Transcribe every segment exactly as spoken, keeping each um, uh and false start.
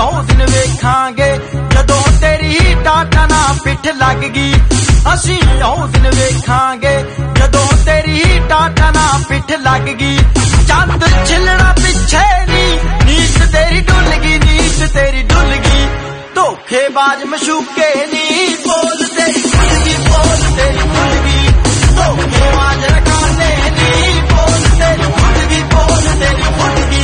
ਉਹ ਦਿਨ ਵੇਖਾਂਗੇ ਜਦੋਂ ਤੇਰੀ ਟਾਟਾ ਨਾ ਪਿੱਠ ਲੱਗ ਗਈ। ਅਸੀਂ ਉਹ ਦਿਨ ਵੇਖਾਂਗੇ ਜਦੋਂ ਤੇਰੀ ਟਾਟਾ ਨਾ ਪਿੱਠ ਲੱਗ ਗਈ। ਚੰਦ ਛਿਲਣਾ ਪਿੱਛੇ ਨੀ ਨੀਤ ਤੇਰੀ ਡੁੱਲ ਗਈ, ਨੀਤ ਤੇਰੀ ਡੁੱਲ ਗਈ। ਧੋਖੇਬਾਜ਼ ਮਸ਼ੂਕੇ ਨੀ ਬੋਲ ਤੇਰੀ ਖੁੱਲ ਗਈ, ਬੋਲ ਤੇਰੀ ਖੁੱਲ ਗਈ। ਧੋਖੇਬਾਜ਼ ਰਕਾਨੇ ਨੀ ਬੋਲ ਤੇਰੀ ਖੁੱਲ ਗਈ, ਬੋਲ ਤੇਰੀ ਖੁੱਲ ਗਈ।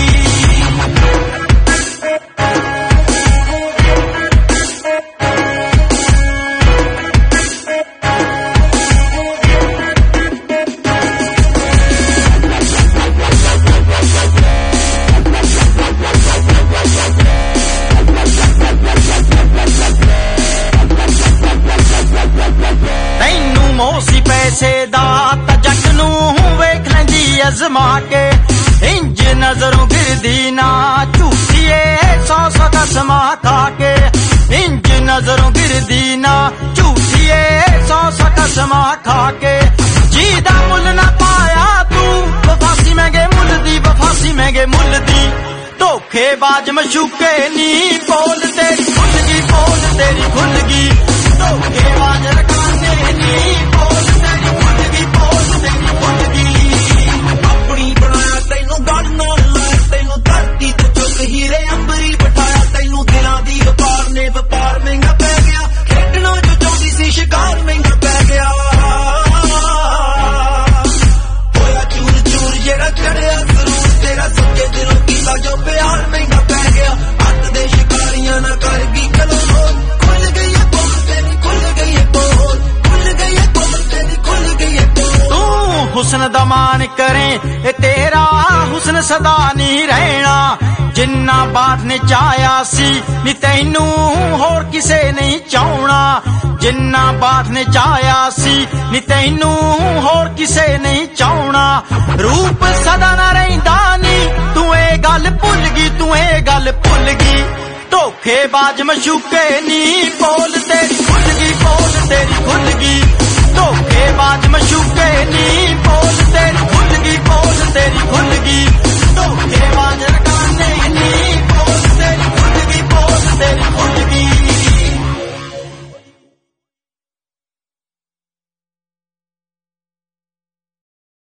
ਮੋਸੀ ਪੈਸੇ ਦਾ ਤਾਂ ਜੱਟ ਨੂੰ ਵੇਖ ਲੈਂਦੀ ਅਜ਼ਮਾ ਕੇ। ਇੰਜ ਨਜ਼ਰੋਂ ਗਿਰਦੀ ਨਾ ਝੂਠੀਏ ਸੌ ਸੌ ਕਸਮਾਂ ਖਾ ਕੇ। ਇੰਜ ਨਜ਼ਰੋਂ ਗਿਰਦੀ ਨਾ ਝੂਠੀਏ ਸੌ ਸੌ ਕਸਮਾਂ ਖਾ ਕੇ। ਜੀ ਦਾ ਮੁੱਲ ਨਾ ਪਾਇਆ ਤੂੰ ਵਫਾਸੀ ਮਹਿੰਗੇ ਮੁੱਲ ਦੀ, ਵਫਾਸੀ ਮਹਿੰਗੇ ਮੁੱਲ ਦੀ। ਧੋਖੇਬਾਜ਼ ਮਸ਼ੂਕੇ ਨੀ ਬੋਲ ਤੇਰੀ ਖੁੱਲ ਗਈ, ਬੋਲ ਤੇਰੀ ਖੁੱਲ ਗਈ। ਧੋਖੇਬਾਜ਼ ਰਕਾਨੇ ਨੀ ਬੋਲ ਤੇਰੀ ਖੁੱਲ ਗਈ, ਬੋਲ ਤੇਰੀ ਖੁੱਲ ਗਈ। ਆਪਣੀ ਬਣਾਇਆ ਤੈਨੂੰ ਗੱਲ ਨਾਲ ਲਾਇਆ, ਤੈਨੂੰ ਧਰਤੀ ਤੋਂ ਚੁੱਕ ਹੀਰੇ ਅੰਬਰੀ ਬਿਠਾਇਆ। ਤੈਨੂੰ ਦਿਲਾਂ ਦੀ ਵਪਾਰ ਨੇ ਵਪਾਰ ਮਹਿੰਗਾ ਪੈ ਗਿਆ। ਖੇਡਣਾ ਜੋ ਚਾਹੁੰਦੀ ਸੀ ਸ਼ਿਕਾਰ ਮਹਿੰਗਾ ਪੈ ਗਿਆ। ਹੋਇਆ ਚੂਰ ਚੂਰ ਜਿਹੜਾ ਚੜਿਆ ਜ਼ਰੂਰ ਤੇਰਾ ਸੱਚੇ ਦਿਲੋਂ ਕੀਤਾ ਜੋ ਪਿਆਰ ਮਹਿੰਗਾ ਪੈ ਗਿਆ। ਹੱਥ ਦੇ ਸ਼ਿਕਾਰੀਆਂ ਨਾ ਕਰ ਗਈ ਕਲੋ ਖੁੱਲ ਗਈ ਬੋਲ ਤੇਰੀ ਖੁੱਲ ਗਈ, ਬੋਲ ਖੁੱਲ ਗਈ, ਬੋਲ ਤੇਰੀ ਖੁੱਲ ਗਈ। ਤੂੰ ਹੁਸਨ ਦਾ ਮਾਨ ਕਰੇ ਇਹ ਤੇਰਾ ਹੁਸਨ ਸਦਾ ਨਹੀਂ ਰਹਿਣਾ। ਜਿੰਨਾ ਬਾਤ ਨੇ ਚਾਹਿਆ ਸੀ ਨੀ ਤੈਨੂੰ ਹੋਰ ਕਿਸੇ ਨਹੀਂ ਚਾਹੁਣਾ। ਜਿੰਨਾ ਬਾਤ ਨੇ ਚਾਹਿਆ ਸੀ ਨੀ ਤੈਨੂੰ ਹੋਰ ਕਿਸੇ ਨਹੀਂ ਚਾਹੁਣਾ। ਰੂਪ ਸਦਾ ਨਾ ਰਹਿੰਦਾ ਨੀ ਤੂੰ ਇਹ ਗੱਲ ਭੁੱਲ ਗਈ, ਤੂੰ ਇਹ ਗੱਲ ਭੁੱਲ ਗਈ। ਧੋਖੇਬਾਜ਼ ਮਸ਼ੂਕੇ ਨੀ ਬੋਲ ਤੇਰੀ ਖੁੱਲ ਗਈ, ਬੋਲ ਤੇਰੀ ਖੁੱਲ ਗਈ। ਧੋਖੇਬਾਜ਼ ਮਸ਼ੂਕੇ ਨੀ ਬੋਲ ਤੇਰੀ ਖੁੱਲ ਗਈ, ਬੋਲ ਤੇਰੀ ਖੁੱਲ ਗਈ।